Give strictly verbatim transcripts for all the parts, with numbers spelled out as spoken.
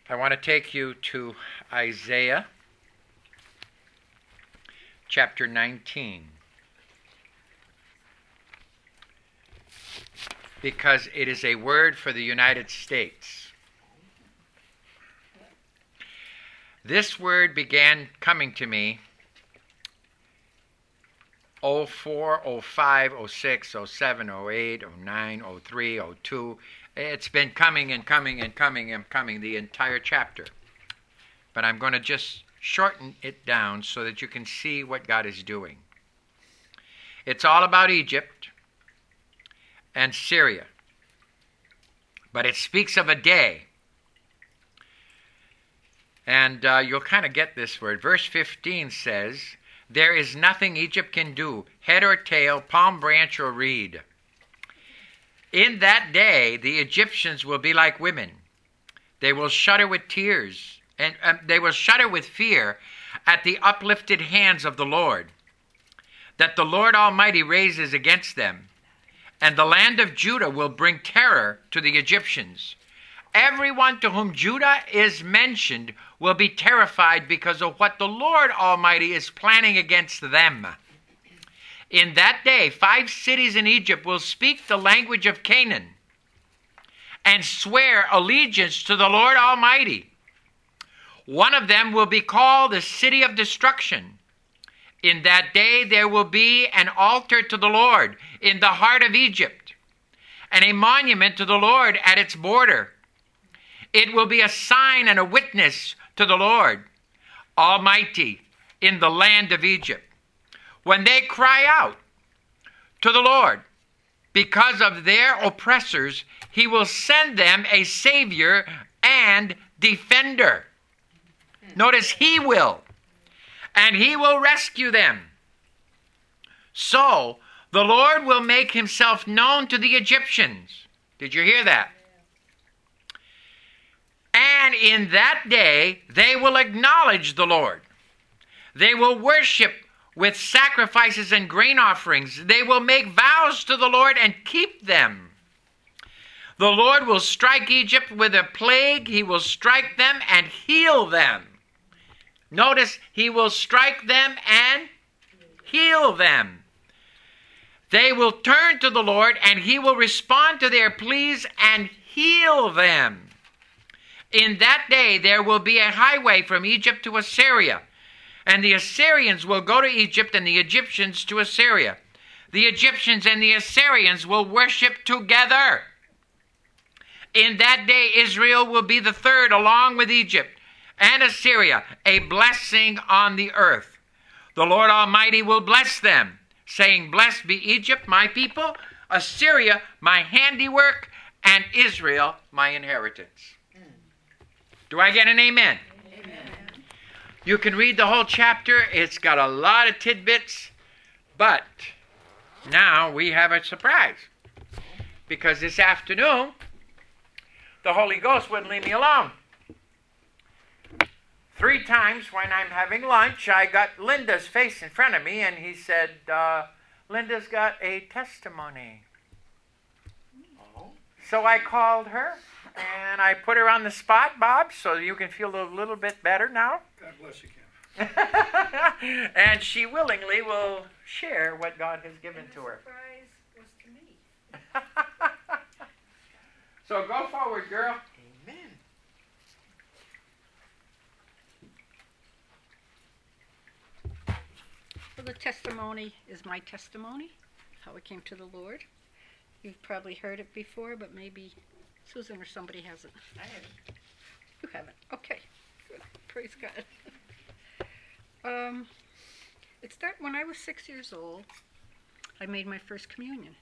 I want to take you to Isaiah chapter nineteen, because it is a word for the United States. This word began coming to me oh four, oh five, oh six, oh seven, oh eight, oh nine, oh three, oh two. It's been coming and coming and coming and coming the entire chapter. But I'm going to just shorten it down so that you can see what God is doing. It's all about Egypt and Syria. But it speaks of a day. And uh, you'll kind of get this word. Verse fifteen says, "There is nothing Egypt can do, head or tail, palm branch or reed. In that day, the Egyptians will be like women. They will shudder with tears, and um, they will shudder with fear at the uplifted hands of the Lord, that the Lord Almighty raises against them. And the land of Judah will bring terror to the Egyptians. Everyone to whom Judah is mentioned will be terrified because of what the Lord Almighty is planning against them. In that day, five cities in Egypt will speak the language of Canaan and swear allegiance to the Lord Almighty. One of them will be called the City of Destruction. In that day there will be an altar to the Lord in the heart of Egypt, and a monument to the Lord at its border. It will be a sign and a witness to the Lord Almighty in the land of Egypt. When they cry out to the Lord because of their oppressors, he will send them a Savior and defender." Notice, he will. "And he will rescue them. So the Lord will make himself known to the Egyptians." Did you hear that? "And in that day they will acknowledge the Lord. They will worship with sacrifices and grain offerings. They will make vows to the Lord and keep them. The Lord will strike Egypt with a plague. He will strike them and heal them." Notice, he will strike them and heal them. "They will turn to the Lord, and he will respond to their pleas and heal them. In that day there will be a highway from Egypt to Assyria, and the Assyrians will go to Egypt and the Egyptians to Assyria. The Egyptians and the Assyrians will worship together. In that day Israel will be the third along with Egypt and Assyria, a blessing on the earth. The Lord Almighty will bless them, saying, 'Blessed be Egypt, my people, Assyria, my handiwork, and Israel, my inheritance.'" Do I get an amen? Amen. You can read the whole chapter. It's got a lot of tidbits. But now we have a surprise. Because this afternoon, the Holy Ghost wouldn't leave me alone. Three times when I'm having lunch, I got Linda's face in front of me, and he said, uh, "Linda's got a testimony." Oh. So I called her, and I put her on the spot, Bob, so you can feel a little bit better now. God bless you, Kim. And she willingly will share what God has given and to her. The surprise was to me. So go forward, girl. Amen. Well, the testimony is my testimony, how I came to the Lord. You've probably heard it before, but maybe Susan or somebody hasn't. I haven't. You haven't. Okay. Good. Praise God. um, it started when I was six years old. I made my first communion.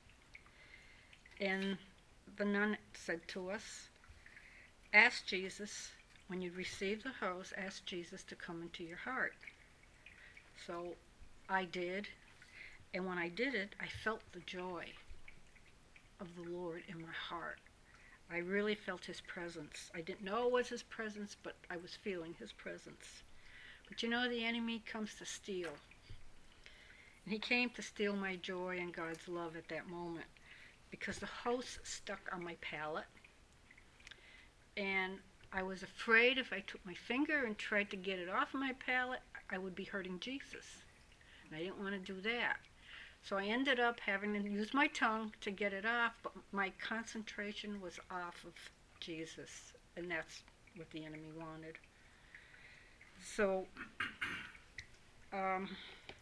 And the nun said to us, "Ask Jesus, when you receive the host, ask Jesus to come into your heart." So I did. And when I did it, I felt the joy of the Lord in my heart. I really felt his presence. I didn't know it was his presence, but I was feeling his presence. But you know, the enemy comes to steal. And he came to steal my joy and God's love at that moment, because the host stuck on my palate. And I was afraid if I took my finger and tried to get it off my palate, I would be hurting Jesus. And I didn't want to do that. So I ended up having to use my tongue to get it off, but my concentration was off of Jesus, and that's what the enemy wanted. So, um,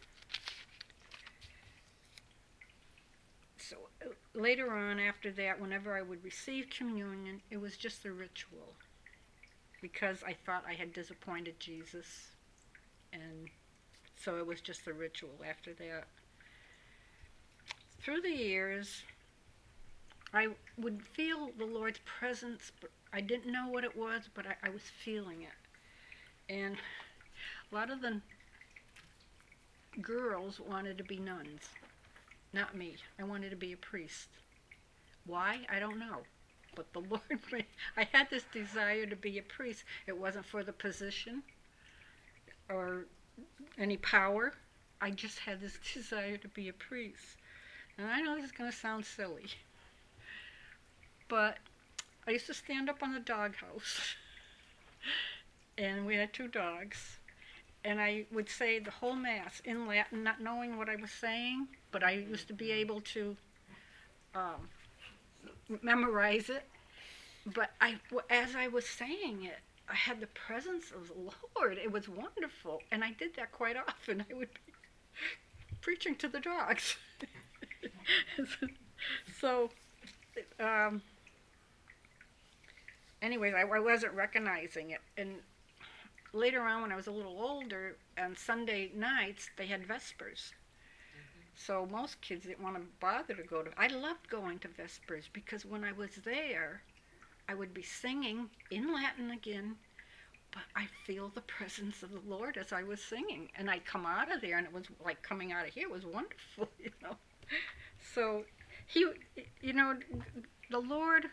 so uh, later on, after that, whenever I would receive communion, it was just a ritual, because I thought I had disappointed Jesus, and so it was just a ritual after that. Through the years, I would feel the Lord's presence, but I didn't know what it was, but I, I was feeling it. And a lot of the girls wanted to be nuns. Not me. I wanted to be a priest. Why? I don't know. But the Lord made, I had this desire to be a priest. It wasn't for the position or any power. I just had this desire to be a priest. And I know this is going to sound silly, but I used to stand up on the doghouse, and we had two dogs, and I would say the whole Mass in Latin, not knowing what I was saying, but I used to be able to um, memorize it. But I, as I was saying it, I had the presence of the Lord. It was wonderful, and I did that quite often. I would be preaching to the dogs. So, um, anyways, I, I wasn't recognizing it. And later on, when I was a little older, on Sunday nights, they had Vespers. Mm-hmm. So most kids didn't want to bother to go to. I loved going to Vespers because when I was there, I would be singing in Latin again, but I feel the presence of the Lord as I was singing. And I'd come out of there, and it was like coming out of here. It was wonderful, you know. So, he, you know, the Lord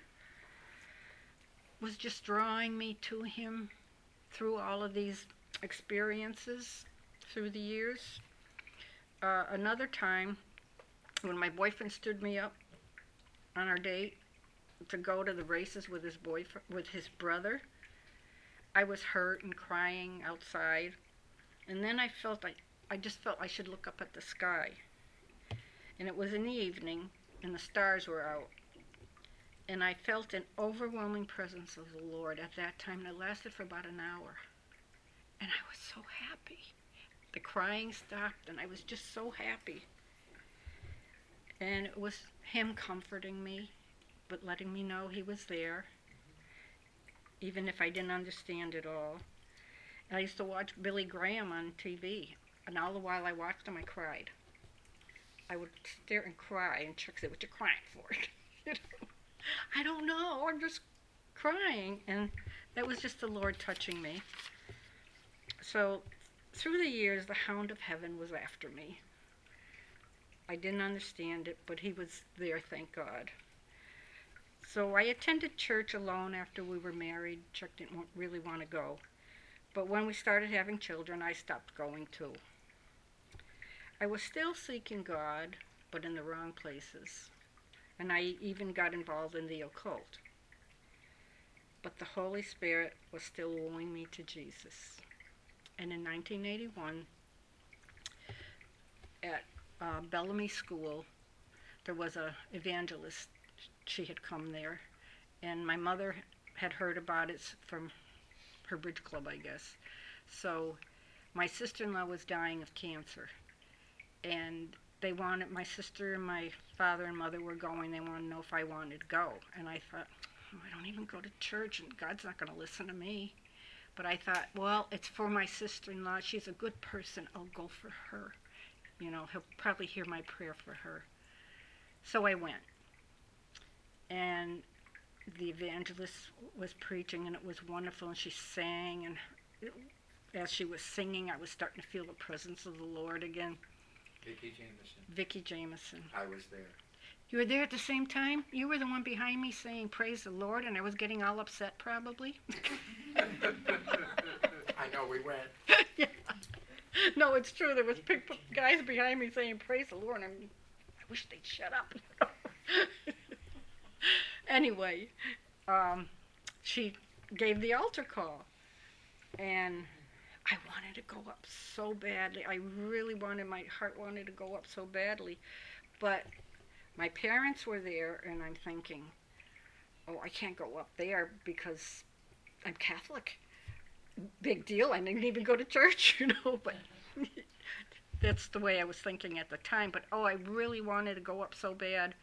was just drawing me to him through all of these experiences through the years. Uh, another time, when my boyfriend stood me up on our date to go to the races with his boyfriend, with his brother, I was hurt and crying outside. And then I felt, I, I just felt I should look up at the sky. And it was in the evening, and the stars were out. And I felt an overwhelming presence of the Lord at that time that lasted for about an hour. And I was so happy. The crying stopped, and I was just so happy. And it was him comforting me, but letting me know he was there, even if I didn't understand it all. And I used to watch Billy Graham on T V, and all the while I watched him, I cried. I would stare and cry, and Chuck said, "What you crying for?" You know? I don't know, I'm just crying. And that was just the Lord touching me. So through the years, the Hound of Heaven was after me. I didn't understand it, but he was there, thank God. So I attended church alone after we were married. Chuck didn't want, really want to go. But when we started having children, I stopped going too. I was still seeking God, but in the wrong places. And I even got involved in the occult. But the Holy Spirit was still wooing me to Jesus. And in nineteen eighty-one, at uh, Bellamy School, there was a evangelist. She had come there, and my mother had heard about it from her bridge club, I guess. So my sister-in-law was dying of cancer, and they wanted, my sister and my father and mother were going, they wanted to know if I wanted to go. And I thought, oh, I don't even go to church, and God's not going to listen to me. But I thought, well, it's for my sister-in-law. She's a good person. I'll go for her. You know, he'll probably hear my prayer for her. So I went. And the evangelist was preaching, and it was wonderful, and she sang, and it, as she was singing, I was starting to feel the presence of the Lord again. Vicki Jameson. Vicki Jameson. I was there. You were there at the same time? You were the one behind me saying, "Praise the Lord," and I was getting all upset, probably. I know, we went. Yeah. No, it's true. There was people, guys behind me saying, "Praise the Lord," and I'm, I wish they'd shut up. Anyway, um, she gave the altar call. And I wanted to go up so badly. I really wanted, my heart wanted to go up so badly. But my parents were there, and I'm thinking, oh, I can't go up there because I'm Catholic. Big deal. I didn't even go to church, you know, but that's the way I was thinking at the time. But, oh, I really wanted to go up so bad.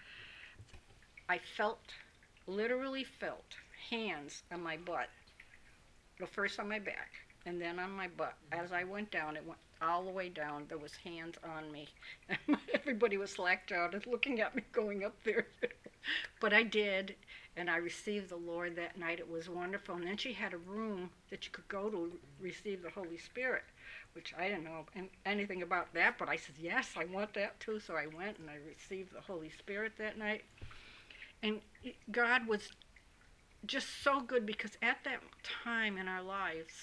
I felt, literally felt, hands on my butt. Well, first on my back, and then on my butt. As I went down, it went all the way down. There was hands on me. Everybody was slacked out and looking at me going up there. But I did, and I received the Lord that night. It was wonderful. And then she had a room that you could go to receive the Holy Spirit, which I didn't know anything about that, but I said, yes, I want that too. So I went, and I received the Holy Spirit that night. And God was just so good, because at that time in our lives,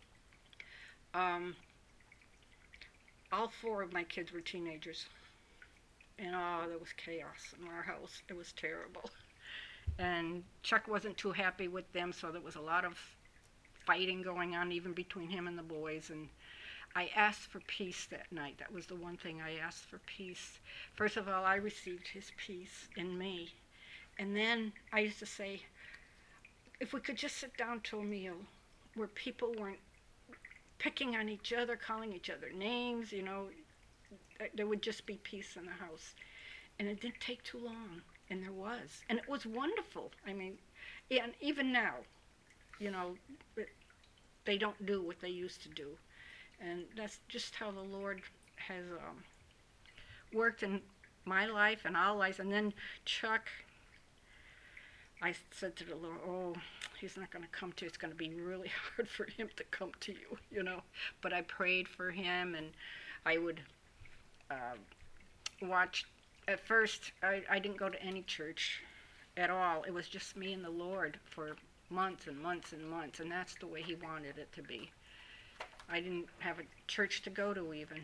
um, all four of my kids were teenagers. And oh, there was chaos in our house. It was terrible. And Chuck wasn't too happy with them, so there was a lot of fighting going on even between him and the boys. And I asked for peace that night. That was the one thing I asked for, peace. First of all, I received his peace in me. And then I used to say, if we could just sit down to a meal where people weren't picking on each other, calling each other names, you know, there would just be peace in the house. And it didn't take too long, and there was. And it was wonderful. I mean, and even now, you know, it, they don't do what they used to do. And that's just how the Lord has um, worked in my life and our lives. And then Chuck, I said to the Lord, oh, he's not going to come to you. It's going to be really hard for him to come to you, you know. But I prayed for him, and I would uh, watch. At first, I, I didn't go to any church at all. It was just me and the Lord for months and months and months, and that's the way he wanted it to be. I didn't have a church to go to even.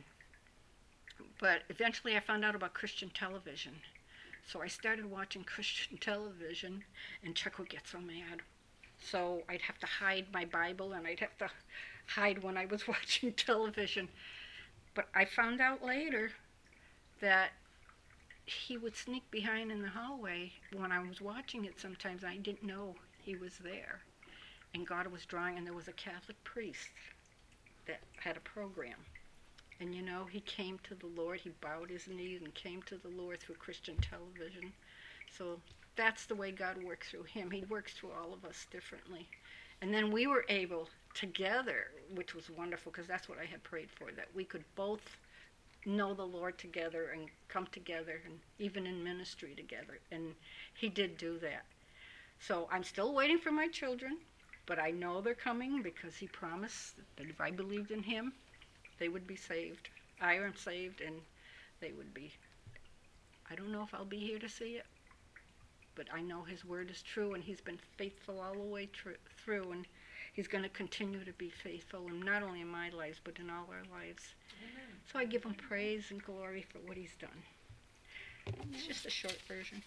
But eventually I found out about Christian television. So I started watching Christian television, and Chuck would get so mad. So I'd have to hide my Bible, and I'd have to hide when I was watching television. But I found out later that he would sneak behind in the hallway when I was watching it sometimes. I didn't know he was there. And God was drawing, and there was a Catholic priest that had a program. And you know, he came to the Lord, he bowed his knees and came to the Lord through Christian television. So that's the way God works through him. He works through all of us differently. And then we were able together, which was wonderful, because that's what I had prayed for, that we could both know the Lord together and come together, and even in ministry together. And he did do that. So I'm still waiting for my children, but I know they're coming, because he promised that if I believed in him, they would be saved. I am saved, and they would be. I don't know if I'll be here to see it, but I know his word is true, and he's been faithful all the way tr- through, and he's going to continue to be faithful, and not only in my lives, but in all our lives. Amen. So I give him praise and glory for what he's done. Amen. It's just a short version.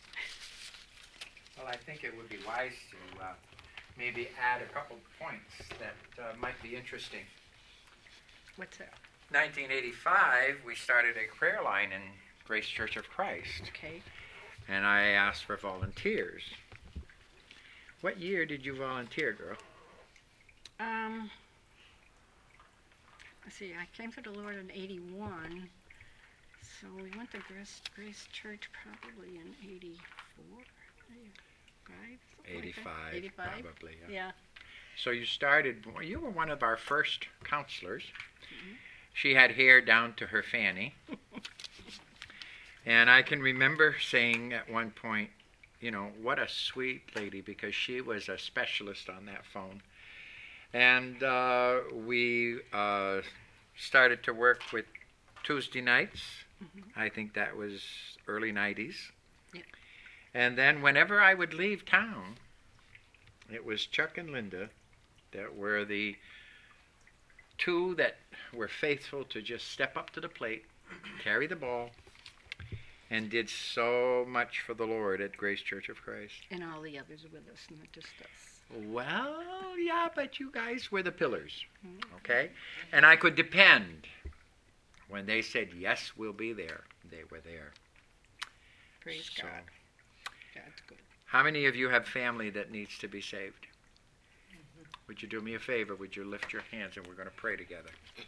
Well, I think it would be wise to uh, maybe add a couple points that uh, might be interesting. What's that? nineteen eighty-five, we started a prayer line in Grace Church of Christ. Okay. And I asked for volunteers. What year did you volunteer, girl? Um, let's see, I came to the Lord in eighty-one, so we went to Grace, Grace Church probably in eighty-four, eighty-five? eighty-five, like eighty-five? Probably, yeah. Yeah. So you started, well, you were one of our first counselors. Mm-hmm. She had hair down to her fanny. And I can remember saying at one point, you know, what a sweet lady, because she was a specialist on that phone. And uh, we uh, started to work with Tuesday nights. Mm-hmm. I think that was early nineties. Yeah. And then whenever I would leave town, it was Chuck and Linda that were the two that were faithful to just step up to the plate, carry the ball, and did so much for the Lord at Grace Church of Christ. And all the others with us, not just us. Well, yeah, yeah, but you guys were the pillars, okay? And I could depend. When they said, yes, we'll be there, they were there. Praise So, God. That's good. how many of you have family that needs to be saved? Mm-hmm. Would you do me a favor? Would you lift your hands and we're going to pray together?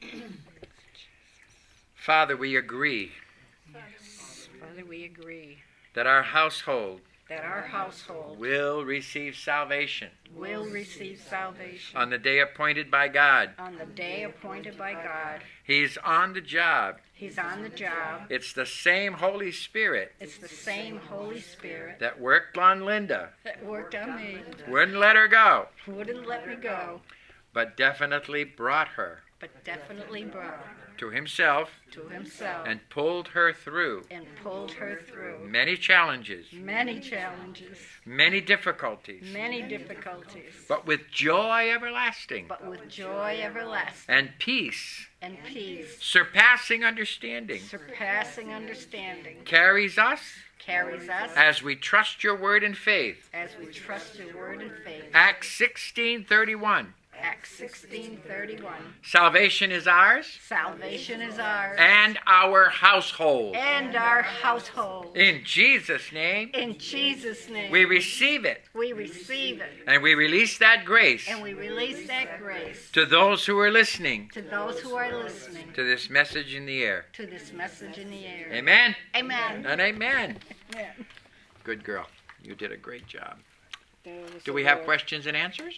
Father, we agree. Yes. Father, we agree that our household that our household will receive salvation will receive salvation on the day appointed by God. on the day appointed by God. He's on the job. He's on the job. It's the same Holy Spirit It's the same Holy Spirit that worked on Linda, that worked on me, wouldn't let her go, wouldn't let me go, but definitely brought her but definitely brought her to himself to himself and pulled her through and pulled her through many challenges, many challenges, many difficulties, many difficulties, but with joy everlasting but with joy everlasting and peace and peace surpassing understanding surpassing understanding carries us carries us as we trust your word in faith. as we trust your word in faith. Acts sixteen thirty-one. Acts sixteen thirty-one. Salvation is ours Salvation is ours and our household. and our household. In Jesus' name, In Jesus' name, we receive it we receive it and we release that grace and we release that grace to those who are listening to those who are listening to this message in the air. to this message in the air. Amen Amen. and amen. Amen. Good girl. You did a great job. There was Do the we have Lord. questions and answers?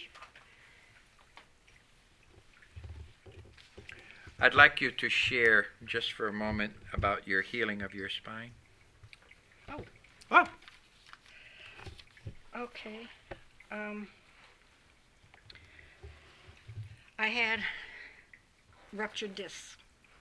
I'd like you to share just for a moment about your healing of your spine. Oh. Oh. Okay. Um, I had ruptured discs.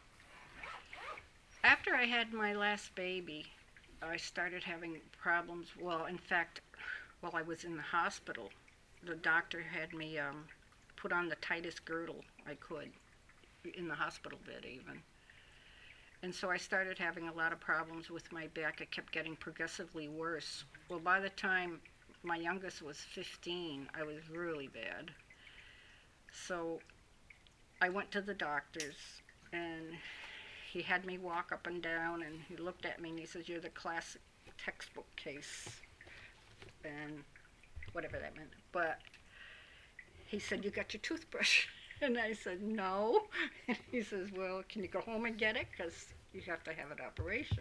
After I had my last baby, I started having problems. Well, in fact, while I was in the hospital, the doctor had me um, put on the tightest girdle I could, in the hospital bed even. And so I started having a lot of problems with my back. It kept getting progressively worse. Well, by the time my youngest was fifteen, I was really bad. So I went to the doctors, and he had me walk up and down, and he looked at me and he says, "You're the classic textbook case," and whatever that meant. But he said, "You got your toothbrush?" And I said, "No." And he says, "Well, can you go home and get it? Because you have to have an operation."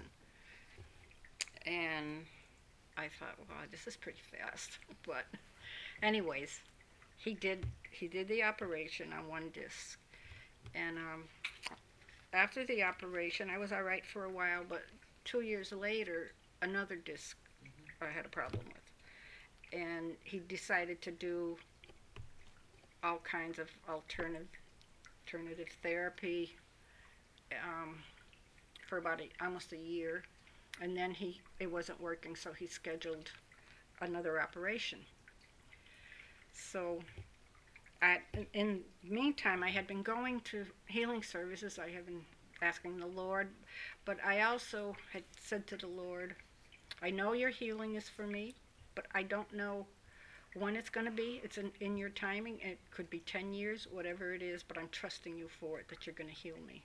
And I thought, wow, this is pretty fast. But anyways, he did he did the operation on one disc. And um, after the operation, I was all right for a while. But two years later, another disc I had a problem with. And he decided to do all kinds of alternative alternative therapy um, for about a, almost a year, and then he it wasn't working, so he scheduled another operation. So, I, in the meantime, I had been going to healing services. I had been asking the Lord, but I also had said to the Lord, "I know your healing is for me, but I don't know when it's going to be. It's in, in your timing. It could be ten years, whatever it is, but I'm trusting you for it, that you're going to heal me."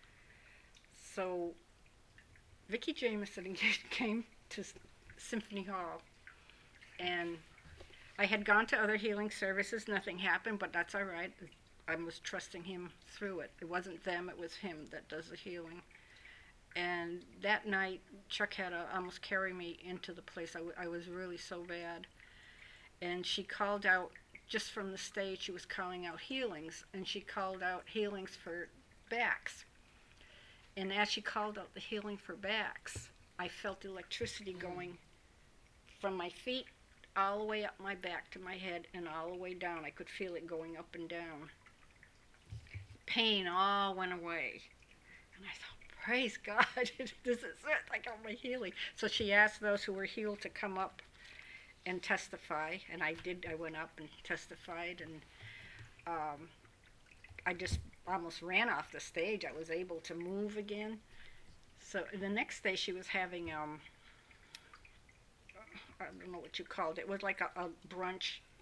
So Vicki Jameson came to Symphony Hall, and I had gone to other healing services. Nothing happened, but that's all right. I was trusting him through it. It wasn't them, it was him that does the healing. And that night, Chuck had to almost carry me into the place. I, w- I was really so bad. And she called out, just from the stage, she was calling out healings, and she called out healings for backs. And as she called out the healing for backs, I felt electricity going from my feet all the way up my back to my head and all the way down. I could feel it going up and down. Pain all went away. And I thought, praise God, this is it, I got my healing. So she asked those who were healed to come up and testify, and I did. I went up and testified, and um, I just almost ran off the stage. I was able to move again. So the next day she was having, um, I don't know what you called it. It was like a, a brunch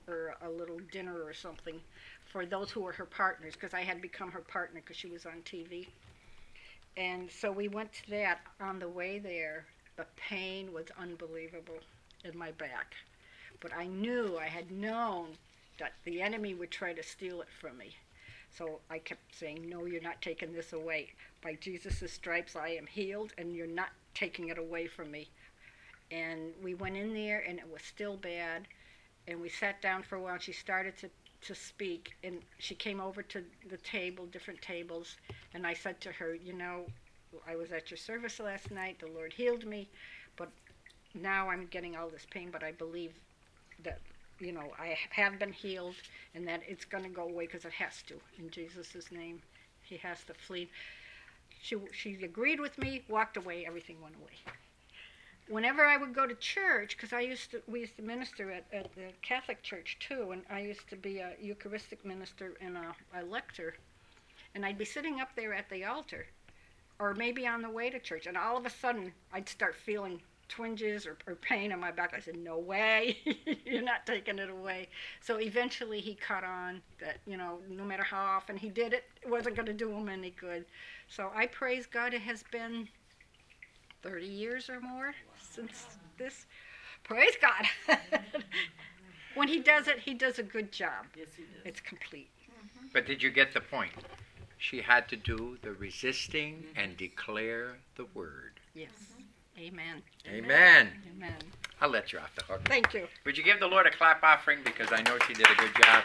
or a little dinner or something for those who were her partners, because I had become her partner because she was on T V. And so we went to that. On the way there, the pain was unbelievable in my back. But I knew, I had known that the enemy would try to steal it from me. So I kept saying, no, you're not taking this away. By Jesus' stripes, I am healed, and you're not taking it away from me. And we went in there, and it was still bad. And we sat down for a while, and she started to, to speak. And she came over to the table, different tables. And I said to her, you know, I was at your service last night. The Lord healed me. But now I'm getting all this pain, but I believe that, you know, I have been healed and that it's going to go away because it has to. In Jesus' name, he has to flee. She, she agreed with me, walked away, everything went away. Whenever I would go to church, because I used to, we used to minister at, at the Catholic Church too, and I used to be a Eucharistic minister and a, a lector, and I'd be sitting up there at the altar, or maybe on the way to church, and all of a sudden I'd start feeling twinges or, or pain in my back. I said, no way, you're not taking it away. So eventually he caught on that, you know, no matter how often he did it, it wasn't going to do him any good. So I praise God. It has been thirty years or more since this. Praise God. When he does it, he does a good job. Yes, he does. It's complete. But did you get the point? She had to do the resisting Mm-hmm. and declare the word. Yes. Amen. Amen. Amen. I'll let you off the hook. Thank you. Would you give the Lord a clap offering, because I know she did a good job.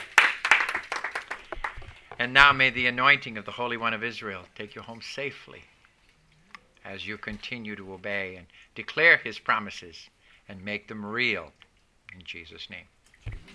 And now may the anointing of the Holy One of Israel take you home safely as you continue to obey and declare his promises and make them real in Jesus' name.